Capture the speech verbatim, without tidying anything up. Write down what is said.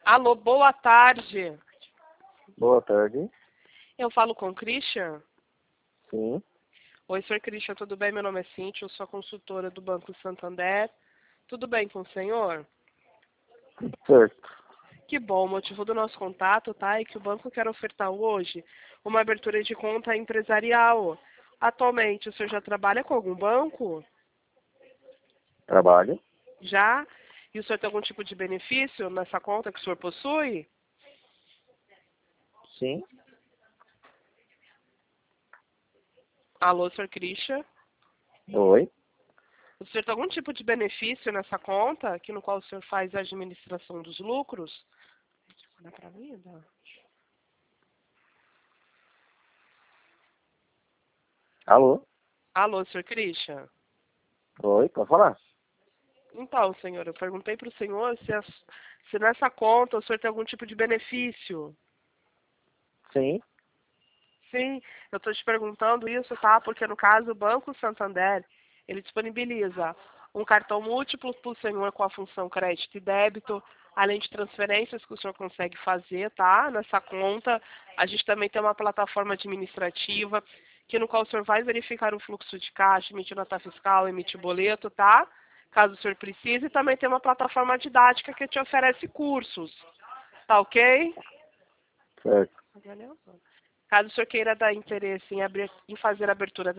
Alô, boa tarde. Boa tarde. Eu falo com o Christian? Sim. Oi, senhor Christian, tudo bem? Meu nome é Cíntia, eu sou a consultora do Banco Santander. Tudo bem com o senhor? Certo. Que bom, o motivo do nosso contato, tá, é que o banco quer ofertar hoje uma abertura de conta empresarial. Atualmente, o senhor já trabalha com algum banco? Trabalho. Já? E o senhor tem algum tipo de benefício nessa conta que o senhor possui? Sim. Alô, senhor Christian? Oi. O senhor tem algum tipo de benefício nessa conta, que no qual o senhor faz a administração dos lucros? Dá pra mim? Dá. Alô. Alô, senhor Christian? Oi, pode falar? Então, senhor, eu perguntei para o senhor se, as- se nessa conta o senhor tem algum tipo de benefício. Sim. Sim, eu estou te perguntando isso, tá? Porque no caso o Banco Santander, ele disponibiliza um cartão múltiplo para o senhor com a função crédito e débito, além de transferências que o senhor consegue fazer, tá? Nessa conta, a gente também tem uma plataforma administrativa, que no qual o senhor vai verificar o fluxo de caixa, emitir nota fiscal, emitir boleto, tá? Caso o senhor precise, e também tem uma plataforma didática que te oferece cursos, tá ok? Certo. Caso o senhor queira dar interesse em, abrir, em fazer a abertura